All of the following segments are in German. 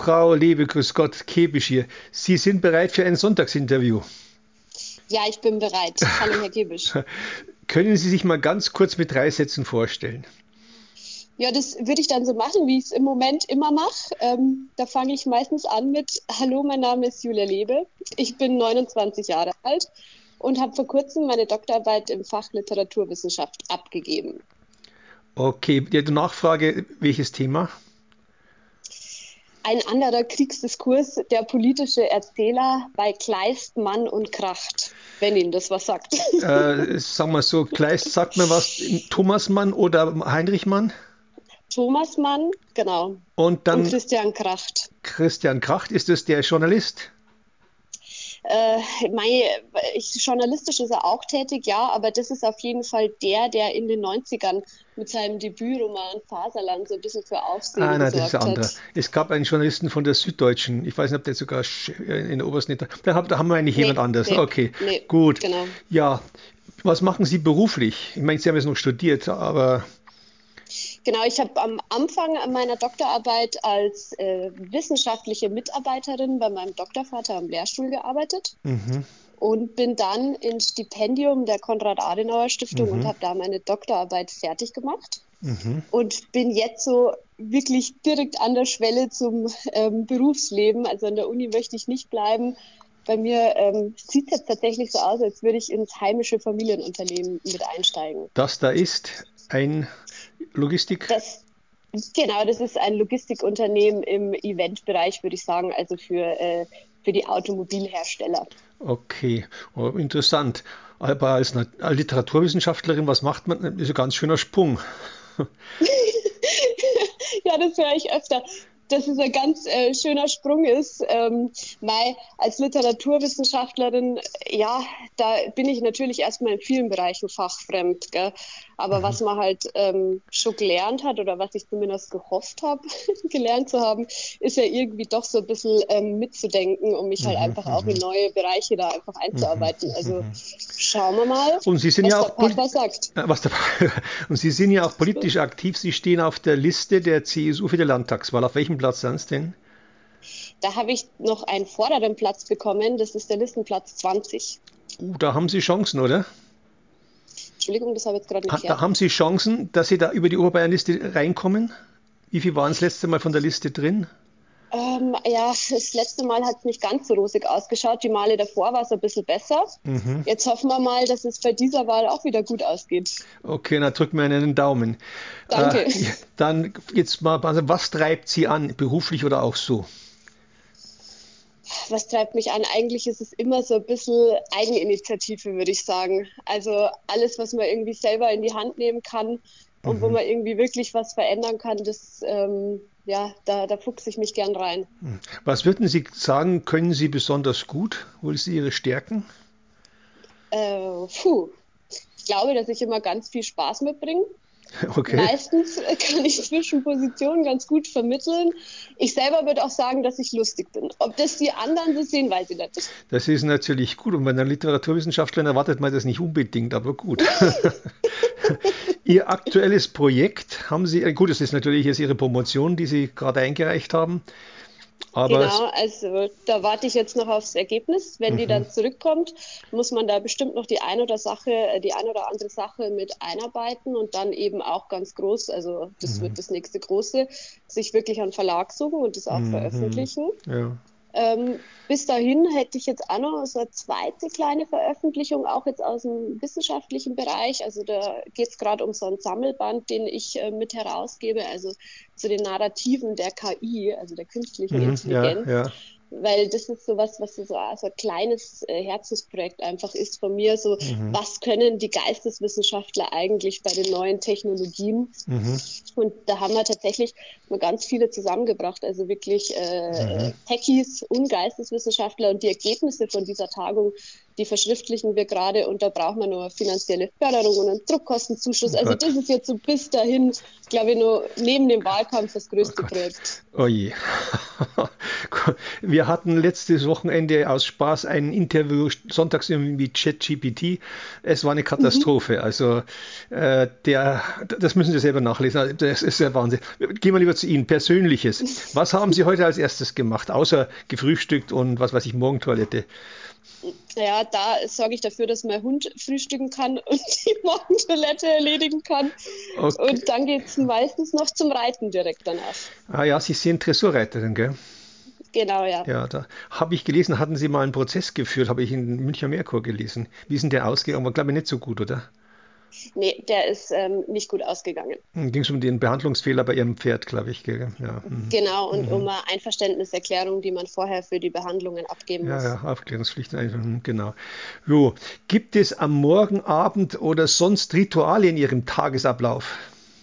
Frau Liebe, grüß Gott, Kebisch hier. Sie sind bereit für ein Sonntagsinterview. Ja, ich bin bereit. Hallo, Herr Gebisch. Können Sie sich mal ganz kurz mit 3 Sätzen vorstellen? Ja, das würde ich dann so machen, wie ich es im Moment immer mache. Da fange ich meistens an mit: Hallo, mein Name ist Julia Lebe. Ich bin 29 Jahre alt und habe vor kurzem meine Doktorarbeit im Fach Literaturwissenschaft abgegeben. Okay, die Nachfrage, welches Thema? Ein anderer Kriegsdiskurs, der politische Erzähler bei Kleist, Mann und Kracht, wenn Ihnen das was sagt. Sagen wir so, Kleist sagt mir was, Thomas Mann oder Heinrich Mann? Thomas Mann, genau. Und Und dann Christian Kracht. Christian Kracht, ist das der Journalist? Äh, Journalistisch ist er auch tätig, ja, aber das ist auf jeden Fall der in den 90ern mit seinem Debütroman Faserland so ein bisschen für Aufsehen Nein, das ist ein gesorgt hat. anderer. Es gab einen Journalisten von der Süddeutschen, ich weiß nicht, ob der sogar in der obersten, da haben wir eigentlich jemand Nee, anders. nee, Okay, nee, gut. genau. Ja, was machen Sie beruflich? Ich meine, Sie haben jetzt noch studiert, aber Genau, ich habe am Anfang meiner Doktorarbeit als wissenschaftliche Mitarbeiterin bei meinem Doktorvater am Lehrstuhl gearbeitet mhm, und bin dann ins Stipendium der Konrad-Adenauer-Stiftung und mhm, habe da meine Doktorarbeit fertig gemacht. mhm. Und bin jetzt so wirklich direkt an der Schwelle zum Berufsleben. Also an der Uni möchte ich nicht bleiben. Bei mir sieht es jetzt tatsächlich so aus, als würde ich ins heimische Familienunternehmen mit einsteigen. Das da ist ein Logistik. Das, genau, das ist ein Logistikunternehmen im Eventbereich, würde ich sagen, also für die Automobilhersteller. Okay, oh, interessant. Aber als Literaturwissenschaftlerin, was macht man? Das ist ein ganz schöner Sprung. Ja, das höre ich öfter, dass es ein ganz schöner Sprung ist. Als Literaturwissenschaftlerin, ja, da bin ich natürlich erstmal in vielen Bereichen fachfremd, gell? Aber was man halt schon gelernt hat oder was ich zumindest gehofft habe, gelernt zu haben, ist ja irgendwie doch so ein bisschen mitzudenken, um mich halt Mhm, einfach auch in mhm, neue Bereiche da einfach mhm, einzuarbeiten. Also mhm. schauen wir mal, Und Sie sind was ja der auch Papa sagt. was der und Sie sind ja auch politisch aktiv. Sie stehen auf der Liste der CSU für die Landtagswahl. Auf welchem Platz sind Sie denn? Da habe ich noch einen vorderen Platz bekommen, das ist der Listenplatz 20. Da haben Sie Chancen, oder? Entschuldigung, das habe ich jetzt gerade nicht Da gehört. haben Sie Chancen, dass Sie da über die Oberbayernliste reinkommen? Wie viel waren das letzte Mal von der Liste drin? Ja, das letzte Mal hat es nicht ganz so rosig ausgeschaut. Die Male davor war es ein bisschen besser. Mhm. Jetzt hoffen wir mal, dass es bei dieser Wahl auch wieder gut ausgeht. Okay, na drück mir einen Daumen. Danke. Ja, dann jetzt mal, also was treibt Sie an, beruflich oder auch so? Was treibt mich an? Eigentlich ist es immer so ein bisschen Eigeninitiative, würde ich sagen. Also alles, was man irgendwie selber in die Hand nehmen kann und wo Mhm. man irgendwie wirklich was verändern kann, ja, da fuchse ich mich gern rein. Was würden Sie sagen, können Sie besonders gut? Wo sind Ihre Stärken? Puh. Ich glaube, dass ich immer ganz viel Spaß mitbringe. Okay. Meistens kann ich zwischen Positionen ganz gut vermitteln. Ich selber würde auch sagen, dass ich lustig bin. Ob das die anderen so sehen, weiß ich nicht. Das ist natürlich gut und bei einer Literaturwissenschaftlerin erwartet man das nicht unbedingt, aber gut. Ihr aktuelles Projekt haben Sie, gut, das ist natürlich jetzt Ihre Promotion, die Sie gerade eingereicht haben, aber Genau, also da warte ich jetzt noch aufs Ergebnis. Wenn die mhm, dann zurückkommt, muss man da bestimmt noch die eine oder andere Sache mit einarbeiten und dann eben auch ganz groß, also das mhm, wird das nächste große, sich wirklich einen Verlag suchen und das auch mhm, veröffentlichen. ja, Bis dahin hätte ich jetzt auch noch so eine zweite kleine Veröffentlichung, auch jetzt aus dem wissenschaftlichen Bereich. Also da geht es gerade um so einen Sammelband, den ich mit herausgebe, also zu den Narrativen der KI, also der künstlichen mhm, ja, Intelligenz. ja, Weil das ist sowas, was so ein kleines Herzensprojekt einfach ist von mir. So, mhm, was können die Geisteswissenschaftler eigentlich bei den neuen Technologien? mhm, Und da haben wir tatsächlich mal ganz viele zusammengebracht, also wirklich mhm, Techies und Geisteswissenschaftler. Und die Ergebnisse von dieser Tagung, die verschriftlichen wir gerade. Und da braucht man nur finanzielle Förderung und einen Druckkostenzuschuss. oh Also Gott, das ist jetzt so bis dahin, glaube ich, nur neben dem Wahlkampf das oh größte Gott, Projekt. oh je. Wir hatten letztes Wochenende aus Spaß ein Interview sonntags mit ChatGPT. Es war eine Katastrophe. Also das müssen Sie selber nachlesen. Das ist der Wahnsinn. Gehen wir lieber zu Ihnen. Persönliches. Was haben Sie heute als erstes gemacht, außer gefrühstückt und was weiß ich, Morgentoilette? Ja, da sorge ich dafür, dass mein Hund frühstücken kann und die Morgentoilette erledigen kann. Okay. Und dann geht es meistens noch zum Reiten direkt danach. Ah ja, Sie sind Dressurreiterin, gell? Genau, ja. Ja, da habe ich gelesen, hatten Sie mal einen Prozess geführt, habe ich in Münchner Merkur gelesen. Wie ist denn der ausgegangen? War, glaube ich, nicht so gut, oder? Nee, der ist nicht gut ausgegangen. Ging es um den Behandlungsfehler bei Ihrem Pferd, glaube ich, gell? Ja. Genau, und um eine Einverständniserklärung, die man vorher für die Behandlungen abgeben Ja, ja, muss. Aufklärungspflicht, genau. Jo. Gibt es am Morgen, Abend oder sonst Rituale in Ihrem Tagesablauf?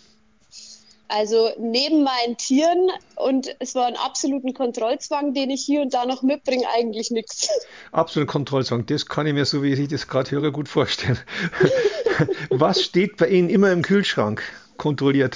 Also neben meinen Tieren und es war ein absoluten Kontrollzwang, den ich hier und da noch mitbringe, eigentlich nichts. Absolut Kontrollzwang, das kann ich mir, so wie ich das gerade höre, gut vorstellen. Was steht bei Ihnen immer im Kühlschrank? Kontrolliert.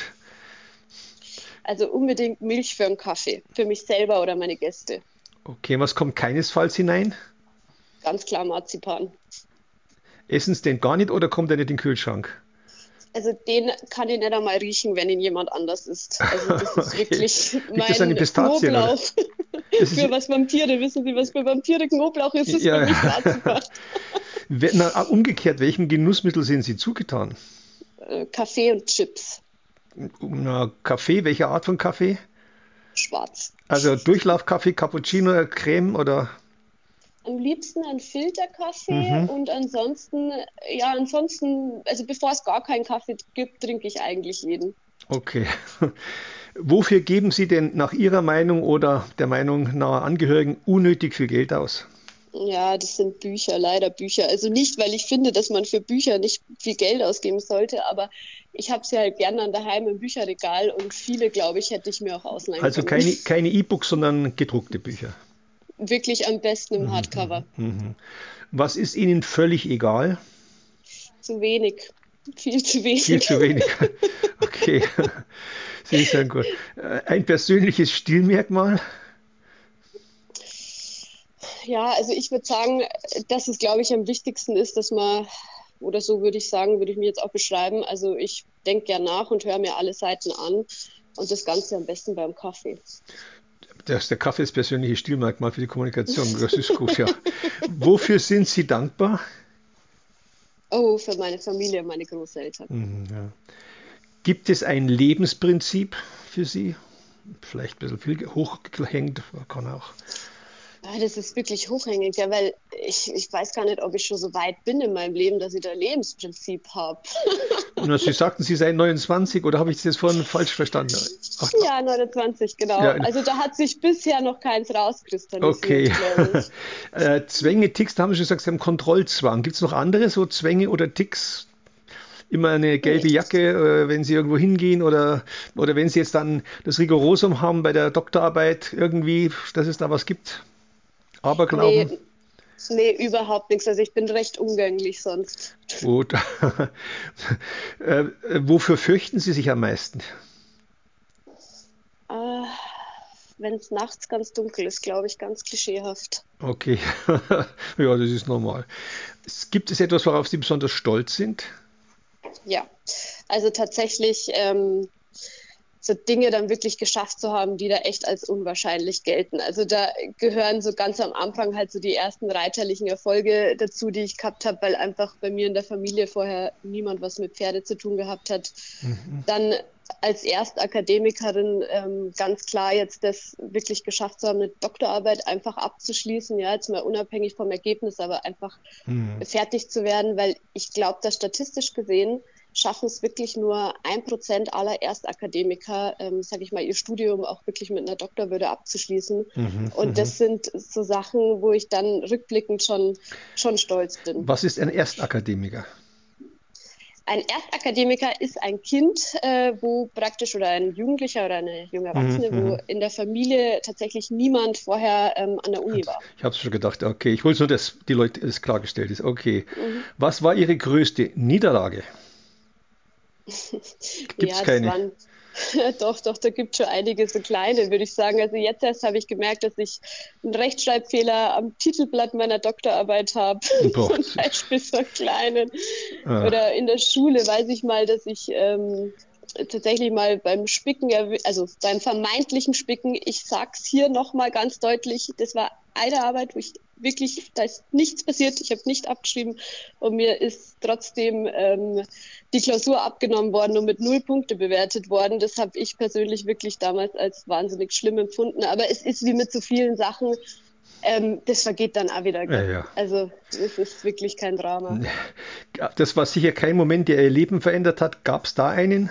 Also unbedingt Milch für einen Kaffee, für mich selber oder meine Gäste. Okay, was kommt keinesfalls hinein? Ganz klar Marzipan. Essen Sie den gar nicht oder kommt er nicht in den Kühlschrank? Also den kann ich nicht einmal riechen, wenn ihn jemand anders isst. Also das ist Okay. wirklich Liegt das an den mein Pistazien, oder? Knoblauch. Das ist, Für was Vampire, wissen Sie, was für Vampire Knoblauch ist, ist für ja, mich Marzipan. umgekehrt, welchem Genussmittel sind Sie zugetan? Kaffee und Chips, Kaffee, welche Art von Kaffee? schwarz. Also Durchlaufkaffee, Cappuccino, Creme oder? Am liebsten ein Filterkaffee Mhm. und ansonsten, also bevor es gar keinen Kaffee gibt, trinke ich eigentlich jeden. Okay. Wofür geben Sie denn nach Ihrer Meinung oder der Meinung naher Angehörigen unnötig viel Geld aus? Ja, das sind Bücher, leider Bücher. Also nicht, weil ich finde, dass man für Bücher nicht viel Geld ausgeben sollte, aber ich habe sie halt gern dann daheim im Bücherregal und viele, glaube ich, hätte ich mir auch ausleihen Also können. keine E-Books, sondern gedruckte Bücher. Wirklich am besten im Hardcover. Was ist Ihnen völlig egal? Zu wenig, viel zu Viel wenig. zu wenig. Okay, sehr, sehr gut. Ein persönliches Stilmerkmal? Ja, also ich würde sagen, dass es, glaube ich, am wichtigsten ist, dass man, oder so würde ich sagen, würde ich mir jetzt auch beschreiben, also ich denke gern nach und höre mir alle Seiten an und das Ganze am besten beim Kaffee. Der Kaffee ist persönliches Stilmerkmal für die Kommunikation. Das ist gut, ja. Wofür sind Sie dankbar? Oh, für meine Familie, meine Großeltern. Ja. Gibt es ein Lebensprinzip für Sie? Vielleicht ein bisschen viel hochgehängt, kann auch. Ja, das ist wirklich hochhängig, ja, weil ich weiß gar nicht, ob ich schon so weit bin in meinem Leben, dass ich da ein Lebensprinzip habe. Na, Sie sagten, Sie seien 29 oder habe ich das jetzt vorhin falsch verstanden? Ach, Ja, 29, genau. ja, Also da hat sich bisher noch keins okay. rauskristallisiert, glaube ich. Zwänge, Ticks, da haben Sie schon gesagt, Sie haben Kontrollzwang. Gibt es noch andere so Zwänge oder Ticks? Immer eine gelbe Jacke, wenn Sie irgendwo hingehen oder wenn Sie jetzt dann das Rigorosum haben bei der Doktorarbeit irgendwie, dass es da was gibt? Aberglauben? Nee, nee, überhaupt nichts. Also ich bin recht umgänglich sonst. Gut. Wofür fürchten Sie sich am meisten? Äh, Wenn es nachts ganz dunkel ist, glaube ich, ganz klischeehaft. Okay, ja, das ist normal. Gibt es etwas, worauf Sie besonders stolz sind? Ja, also tatsächlich so Dinge dann wirklich geschafft zu haben, die da echt als unwahrscheinlich gelten. Also da gehören so ganz am Anfang halt so die ersten reiterlichen Erfolge dazu, die ich gehabt habe, weil einfach bei mir in der Familie vorher niemand was mit Pferde zu tun gehabt hat. Dann als Erstakademikerin ganz klar jetzt das wirklich geschafft zu haben, eine Doktorarbeit einfach abzuschließen, ja, jetzt mal unabhängig vom Ergebnis, aber einfach fertig zu werden, weil ich glaube, dass statistisch gesehen schaffen es wirklich nur 1% aller Erstakademiker, sage ich mal, ihr Studium auch wirklich mit einer Doktorwürde abzuschließen. Und das sind so Sachen, wo ich dann rückblickend schon stolz bin. Was ist ein Erstakademiker? Ein Erstakademiker ist ein Kind, wo praktisch oder ein Jugendlicher oder eine junge Erwachsene, wo in der Familie tatsächlich niemand vorher an der Uni war. Ich habe es schon gedacht, okay, ich wollte nur, dass die Leute es klargestellt ist. Okay. Mhm. Was war Ihre größte Niederlage? Gibt es Ja, das keine? waren Doch, da gibt es schon einige so kleine, würde ich sagen. Also jetzt erst habe ich gemerkt, dass ich einen Rechtschreibfehler am Titelblatt meiner Doktorarbeit habe. Boah, Zum Beispiel so einen kleinen. ah, Oder in der Schule weiß ich mal, dass ich tatsächlich mal beim Spicken, also beim vermeintlichen Spicken, ich sag's hier nochmal ganz deutlich, das war eine Arbeit, wo ich wirklich, da ist nichts passiert, ich habe nicht abgeschrieben und mir ist trotzdem die Klausur abgenommen worden und mit 0 Punkte bewertet worden. Das habe ich persönlich wirklich damals als wahnsinnig schlimm empfunden. Aber es ist wie mit so vielen Sachen, das vergeht dann auch wieder. ja, Gell? ja. Also es ist wirklich kein Drama. Das war sicher kein Moment, der Ihr Leben verändert hat. Gab es da einen?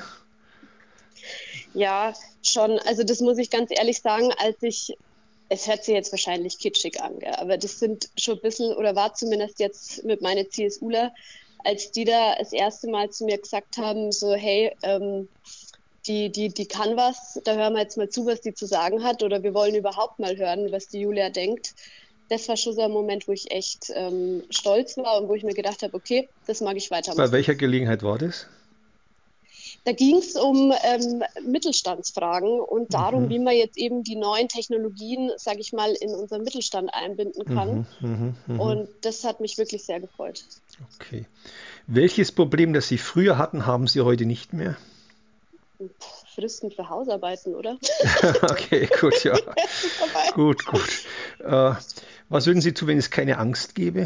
Ja, schon. Also das muss ich ganz ehrlich sagen, es hört sich jetzt wahrscheinlich kitschig an, gell? Aber das sind schon ein bisschen, oder war zumindest jetzt mit meinen CSUler, als die da das erste Mal zu mir gesagt haben, so, hey, die kann was, da hören wir jetzt mal zu, was die zu sagen hat, oder wir wollen überhaupt mal hören, was die Julia denkt. Das war schon so ein Moment, wo ich echt stolz war und wo ich mir gedacht habe, okay, das mag ich Bei weitermachen. welcher Gelegenheit war das? Da ging es um Mittelstandsfragen und darum, wie man jetzt eben die neuen Technologien, sage ich mal, in unseren Mittelstand einbinden kann. Und das hat mich wirklich sehr gefreut. Okay. Welches Problem, das Sie früher hatten, haben Sie heute nicht mehr? Fristen für Hausarbeiten, oder? Okay, gut, ja. Das ist vorbei. Gut, gut. Äh, Was würden Sie tun, wenn es keine Angst gäbe?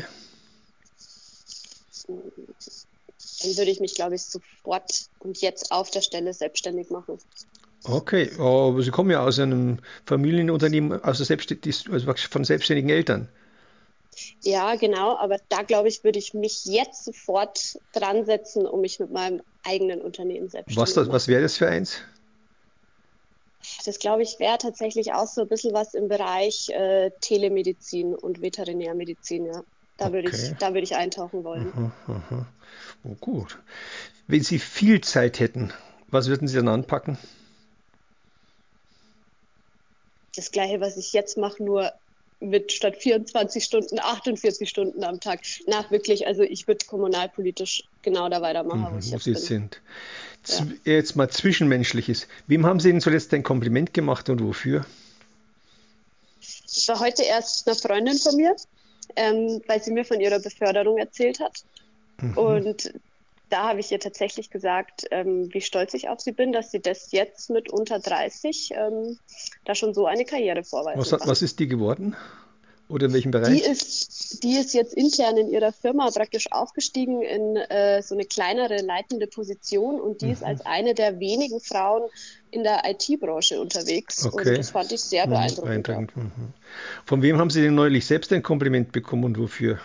Dann würde ich mich, glaube ich, sofort und jetzt auf der Stelle selbstständig machen. Okay, aber Sie kommen ja aus einem Familienunternehmen, also von selbstständigen Eltern. Ja, genau, aber da, glaube ich, würde ich mich jetzt sofort dran setzen, um mich mit meinem eigenen Unternehmen selbstständig Was machen. wäre das für eins? Das, glaube ich, wäre tatsächlich auch so ein bisschen was im Bereich Telemedizin und Veterinärmedizin, ja. Okay. Da würde ich eintauchen wollen. Oh, gut. Wenn Sie viel Zeit hätten, was würden Sie dann anpacken? Das Gleiche, was ich jetzt mache, nur mit statt 24 Stunden, 48 Stunden am Tag. Na, wirklich, also ich würde kommunalpolitisch genau da weitermachen, wo ich Wo jetzt Sie bin. sind. Ja. Jetzt mal Zwischenmenschliches. Wem haben Sie denn zuletzt ein Kompliment gemacht und wofür? Das war heute erst eine Freundin von mir, weil sie mir von ihrer Beförderung erzählt hat. Und da habe ich ihr tatsächlich gesagt, wie stolz ich auf sie bin, dass sie das jetzt mit unter 30 da schon so eine Karriere vorweisen kann. Was ist die geworden? Oder in welchem Die Bereich? ist, die ist jetzt intern in ihrer Firma praktisch aufgestiegen in so eine kleinere leitende Position und die ist als eine der wenigen Frauen in der IT-Branche unterwegs und Okay. das fand ich sehr beeindruckend. Ja. Beeindruckend. Von wem haben Sie denn neulich selbst ein Kompliment bekommen und wofür?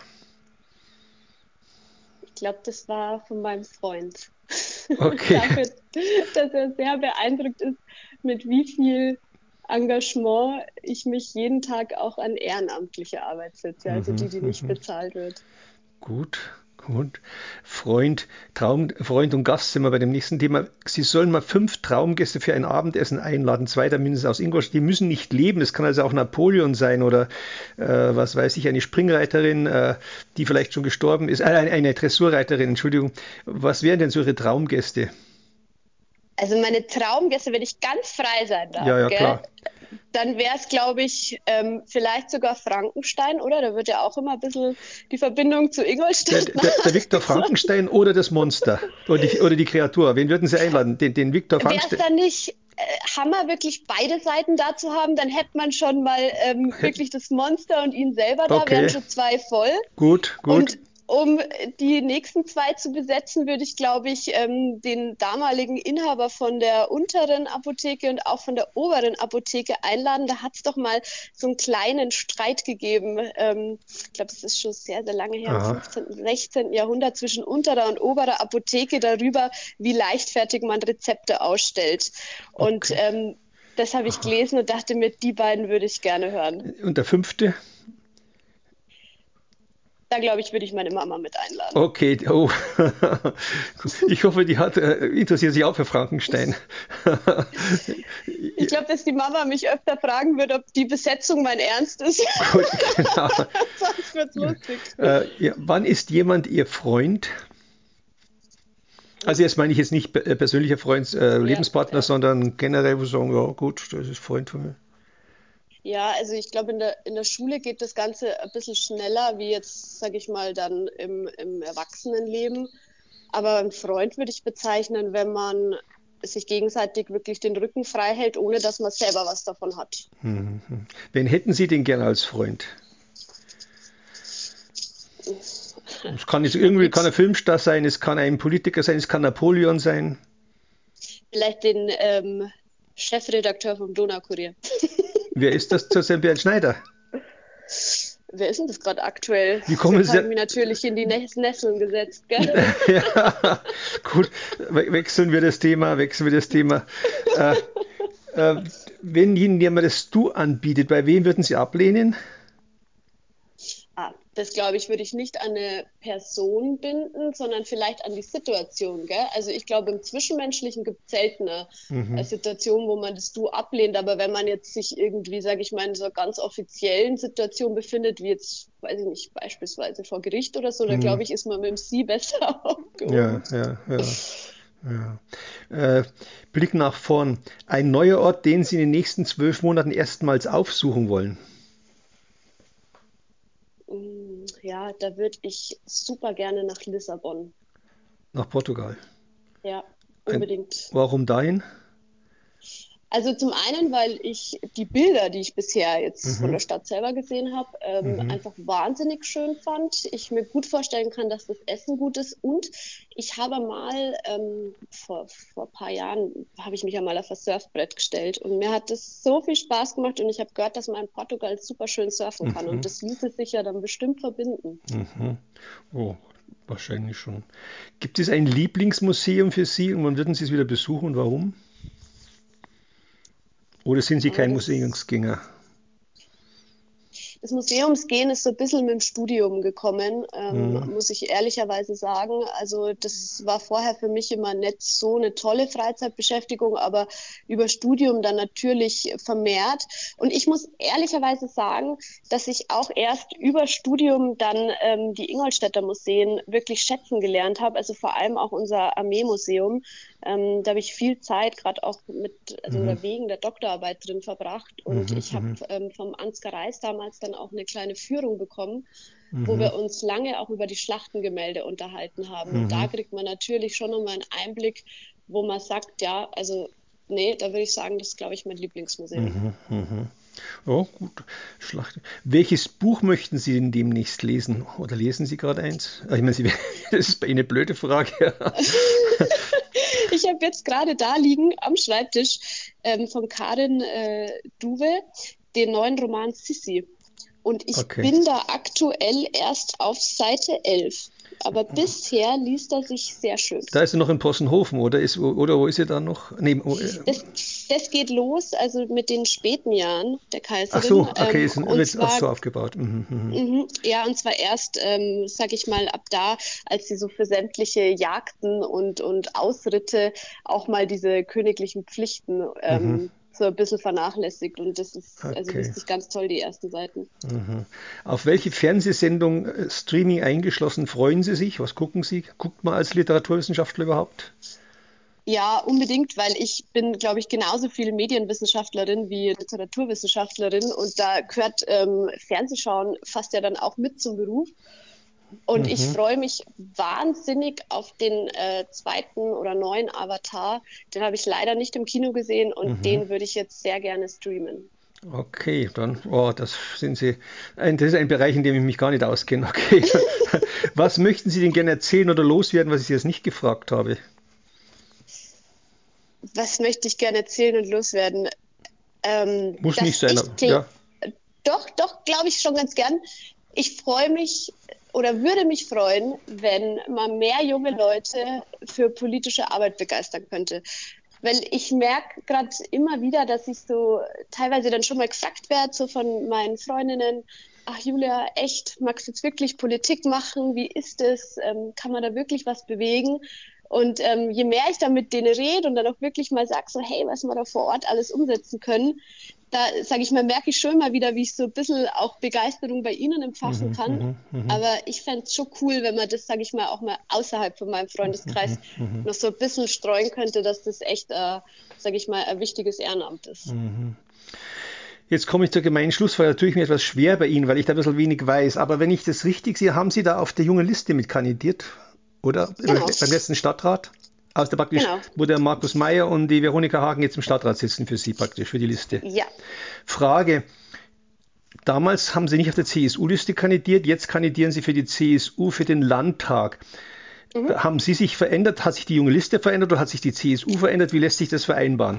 Ich glaube, das war von meinem Freund. Okay. Dafür, dass er sehr beeindruckt ist, mit wie viel Engagement ich mich jeden Tag auch an ehrenamtliche Arbeit setze, also die nicht bezahlt wird. Gut, gut. Freund und Gast sind wir bei dem nächsten Thema. Sie sollen mal 5 Traumgäste für ein Abendessen einladen, 2 da mindestens aus Ingolstadt. Die müssen nicht leben, es kann also auch Napoleon sein oder was weiß ich, eine Springreiterin, die vielleicht schon gestorben ist, eine Dressurreiterin, Entschuldigung. Was wären denn so Ihre Traumgäste? Also meine Traumgäste, wenn ich ganz frei sein Ja, darf, ja, gell, klar. dann wäre es, glaube ich, vielleicht sogar Frankenstein, oder? Da wird ja auch immer ein bisschen die Verbindung zu Ingolstadt Der Viktor nahe. Frankenstein oder das Monster oder die Kreatur. Wen würden Sie einladen? Den Viktor Wäre es Frankenstein? dann nicht Hammer, wirklich beide Seiten da zu haben? Dann hätte man schon mal wirklich das Monster und ihn selber da, wären Okay, schon 2 voll. gut, gut. Und um die nächsten 2 zu besetzen, würde ich, glaube ich, den damaligen Inhaber von der unteren Apotheke und auch von der oberen Apotheke einladen. Da hat es doch mal so einen kleinen Streit gegeben. Ich glaube, das ist schon sehr, sehr lange her, im Aha, 15., 16. Jahrhundert zwischen unterer und oberer Apotheke darüber, wie leichtfertig man Rezepte ausstellt. Und okay. das habe ich gelesen und dachte mir, die beiden würde ich gerne hören. Und der fünfte? Da glaube ich, würde ich meine Mama mit einladen. Okay, oh. Ich hoffe, interessiert sich auch für Frankenstein. Ich glaube, dass die Mama mich öfter fragen wird, ob die Besetzung mein Ernst ist. Gut, genau. Sonst wird's lustig. Ja, wann ist jemand Ihr Freund? Also jetzt meine ich jetzt nicht persönlicher Freund, Ja, Lebenspartner, ja. sondern generell, wo Sie sagen, ja gut, das ist Freund von mir. Ja, also ich glaube, in der Schule geht das Ganze ein bisschen schneller, wie jetzt, sage ich mal, dann im Erwachsenenleben. Aber ein Freund würde ich bezeichnen, wenn man sich gegenseitig wirklich den Rücken frei hält, ohne dass man selber was davon hat. Wen hätten Sie denn gerne als Freund? Es kann jetzt irgendwie, kann ein Gut, Filmstar sein, es kann ein Politiker sein, es kann Napoleon sein. vielleicht den Chefredakteur vom Donaukurier. Wer ist das zurzeit? Bernd Schneider. Wer ist denn das gerade aktuell? Wie kommen Jetzt Sie? habe ich mich natürlich in die Nesseln gesetzt, gell? Ja, gut, wechseln wir das Thema. Äh, äh, wenn Ihnen jemand das Du anbietet, bei wem würden Sie ablehnen? Das glaube ich, würde ich nicht an eine Person binden, sondern vielleicht an die Situation, gell? Also ich glaube, im Zwischenmenschlichen gibt es seltener Situationen, wo man das Du ablehnt. Aber wenn man jetzt sich irgendwie, sage ich mal, in so einer ganz offiziellen Situation befindet, wie jetzt, weiß ich nicht, beispielsweise vor Gericht oder so, da glaube ich, ist man mit dem Sie besser Ja, aufgehoben. ja, ja, ja. Blick nach vorn. Ein neuer Ort, den Sie in den nächsten 12 Monaten erstmals aufsuchen wollen. Ja, da würde ich super gerne nach Lissabon. Nach Portugal. Ja, Ein, unbedingt. warum dahin? Also zum einen, weil ich die Bilder, die ich bisher jetzt von der Stadt selber gesehen habe, einfach wahnsinnig schön fand. Ich mir gut vorstellen kann, dass das Essen gut ist. Und ich habe mal vor ein paar Jahren, habe ich mich einmal auf das Surfbrett gestellt. Und mir hat das so viel Spaß gemacht. Und ich habe gehört, dass man in Portugal super schön surfen kann. Und das ließe sich ja dann bestimmt verbinden. Oh, wahrscheinlich schon. Gibt es ein Lieblingsmuseum für Sie und wann würden Sie es wieder besuchen und warum? Oder sind Sie Oh, kein das Museumsgänger? Das Museumsgehen ist so ein bisschen mit dem Studium gekommen, Hm, muss ich ehrlicherweise sagen. Also das war vorher für mich immer nicht so eine tolle Freizeitbeschäftigung, aber über Studium dann natürlich vermehrt. Und ich muss ehrlicherweise sagen, dass ich auch erst über Studium dann die Ingolstädter Museen wirklich schätzen gelernt habe. Also vor allem auch unser Armeemuseum. Da habe ich viel Zeit gerade auch also oder wegen der Doktorarbeit drin verbracht. Und ich habe vom Ansgar Reis damals dann auch eine kleine Führung bekommen, wo wir uns lange auch über die Schlachtengemälde unterhalten haben. Und da kriegt man natürlich schon nochmal einen Einblick, wo man sagt, ja, also nee, da würde ich sagen, das ist, glaube ich, mein Lieblingsmuseum. oh, gut. Schlacht. Welches Buch möchten Sie denn demnächst lesen? Oder lesen Sie gerade eins? Ich meine, das ist bei Ihnen eine blöde Frage. Ich habe jetzt gerade da liegen am Schreibtisch von Karin Duwe den neuen Roman Sissi. Und ich Okay. bin da aktuell erst auf Seite 11. Aber bisher liest er sich sehr schön. Da ist er noch in Possenhofen, oder wo ist er dann noch? Nee, Das, das geht los, also mit den späten Jahren der ach Kaiserin. so, okay, Und wird zwar so aufgebaut. Ja, und zwar erst, sag ich mal, ab da, als sie so für sämtliche Jagden und Ausritte auch mal diese königlichen Pflichten so ein bisschen vernachlässigt. Und das ist, also Okay. liest sich ganz toll, die ersten Seiten. Auf welche Fernsehsendung, Streaming eingeschlossen, freuen Sie sich? Was gucken Sie? Guckt man als Literaturwissenschaftler überhaupt? Ja, unbedingt, weil ich bin, glaube ich, genauso viel Medienwissenschaftlerin wie Literaturwissenschaftlerin und da gehört Fernsehschauen fast ja dann auch mit zum Beruf. Und ich freue mich wahnsinnig auf den zweiten oder neuen Avatar. Den habe ich leider nicht im Kino gesehen und den würde ich jetzt sehr gerne streamen. Okay, dann, oh, das ist ein Bereich, in dem ich mich gar nicht auskenne. Okay. Was möchten Sie denn gerne erzählen oder loswerden, was ich Sie jetzt nicht gefragt habe? Was möchte ich gerne erzählen und loswerden? Muss nicht Dass sein, ich, aber ja. doch, glaube ich schon ganz gern. Ich freue mich oder würde mich freuen, wenn man mehr junge Leute für politische Arbeit begeistern könnte. Weil ich merke gerade immer wieder, dass ich so teilweise dann schon mal gefragt werde, so von meinen Freundinnen, ach Julia, echt, magst du jetzt wirklich Politik machen? Wie ist es? Kann man da wirklich was bewegen? Und je mehr ich da mit denen rede und dann auch wirklich mal sage, so hey, was wir da vor Ort alles umsetzen können, da, sage ich mal, merke ich schon mal wieder, wie ich so ein bisschen auch Begeisterung bei Ihnen empfachen kann. Aber ich fände es schon cool, wenn man das, sage ich mal, auch mal außerhalb von meinem Freundeskreis noch so ein bisschen streuen könnte, dass das echt, sage ich mal, ein wichtiges Ehrenamt ist. Jetzt komme ich zur gemeinen Schlussfrage. Da tue ich mir etwas schwer bei Ihnen, weil ich da ein bisschen wenig weiß. Aber wenn ich das richtig sehe, haben Sie da auf der jungen Liste mit kandidiert? Oder Genau. beim letzten Stadtrat? Aus der praktisch, Genau. wo der Markus Mayer und die Veronika Hagen jetzt im Stadtrat sitzen für Sie praktisch, für die Liste. Ja. Frage. Damals haben Sie nicht auf der CSU-Liste kandidiert, jetzt kandidieren Sie für die CSU für den Landtag. Haben Sie sich verändert? Hat sich die junge Liste verändert oder hat sich die CSU verändert? Wie lässt sich das vereinbaren?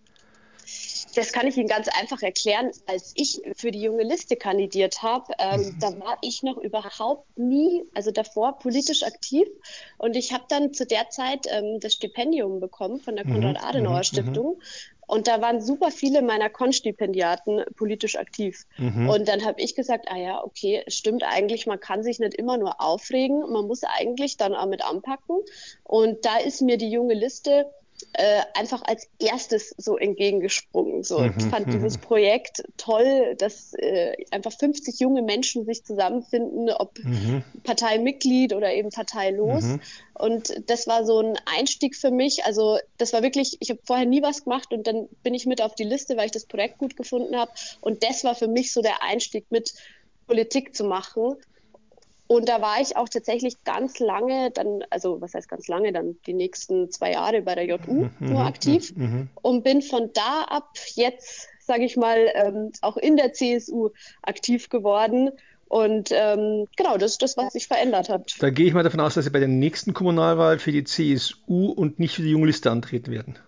Das kann ich Ihnen ganz einfach erklären. Als ich für die junge Liste kandidiert habe, da war ich noch überhaupt nie, also davor politisch aktiv. Und ich habe dann zu der Zeit das Stipendium bekommen von der Konrad-Adenauer-Stiftung. Und da waren super viele meiner Konstipendiaten politisch aktiv. Und dann habe ich gesagt, ah ja, okay, stimmt eigentlich, man kann sich nicht immer nur aufregen, man muss eigentlich dann auch mit anpacken. Und da ist mir die junge Liste einfach als erstes so entgegengesprungen. So, ich fand dieses Projekt toll, dass einfach 50 junge Menschen sich zusammenfinden, ob Parteimitglied oder eben parteilos. Und das war so ein Einstieg für mich. Also das war wirklich, ich habe vorher nie was gemacht und dann bin ich mit auf die Liste, weil ich das Projekt gut gefunden habe. Und das war für mich so der Einstieg mit Politik zu machen. Und da war ich auch tatsächlich ganz lange, dann, also was heißt ganz lange, dann die nächsten 2 Jahre bei der JU nur aktiv und bin von da ab jetzt, sage ich mal, auch in der CSU aktiv geworden. Und genau, das ist das, was sich verändert hat. Da gehe ich mal davon aus, dass Sie bei der nächsten Kommunalwahl für die CSU und nicht für die junge Liste antreten werden.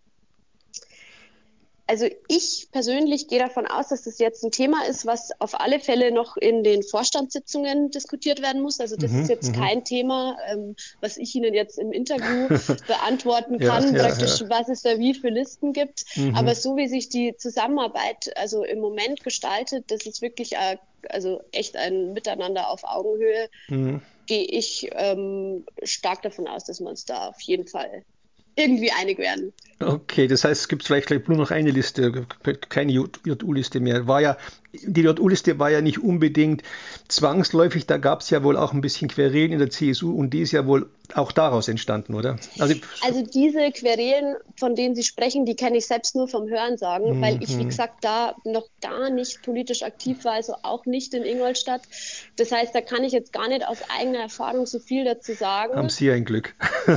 Also ich persönlich gehe davon aus, dass das jetzt ein Thema ist, was auf alle Fälle noch in den Vorstandssitzungen diskutiert werden muss. Also das ist jetzt kein Thema, was ich Ihnen jetzt im Interview beantworten kann, praktisch, was es da wie für Listen gibt. Aber so wie sich die Zusammenarbeit also im Moment gestaltet, das ist wirklich also echt ein Miteinander auf Augenhöhe, gehe ich stark davon aus, dass wir uns da auf jeden Fall irgendwie einig werden. Okay, das heißt, es gibt vielleicht nur noch eine Liste, keine JU-Liste mehr. Die JU-Liste war ja nicht unbedingt zwangsläufig, da gab es ja wohl auch ein bisschen Querelen in der CSU und die ist ja wohl auch daraus entstanden, oder? Also diese Querelen, von denen Sie sprechen, die kenne ich selbst nur vom Hörensagen, weil ich, wie gesagt, da noch gar nicht politisch aktiv war, also auch nicht in Ingolstadt. Das heißt, da kann ich jetzt gar nicht aus eigener Erfahrung so viel dazu sagen. Haben Sie ein Glück.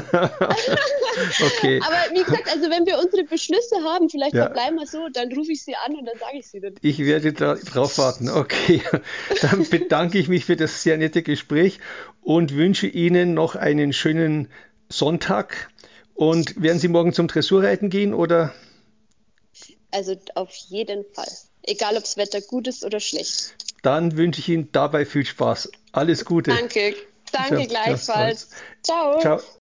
Okay. Aber wie gesagt, also wenn wir unsere Beschlüsse haben, vielleicht verbleiben wir so, dann rufe ich Sie an und dann sage ich Sie dann. Ich werde darauf warten. Okay, dann bedanke ich mich für das sehr nette Gespräch und wünsche Ihnen noch einen schönen Sonntag. Und werden Sie morgen zum Dressurreiten gehen oder? Also auf jeden Fall. Egal, ob das Wetter gut ist oder schlecht. Dann wünsche ich Ihnen dabei viel Spaß. Alles Gute. Danke Ciao. gleichfalls. Ciao. Ciao.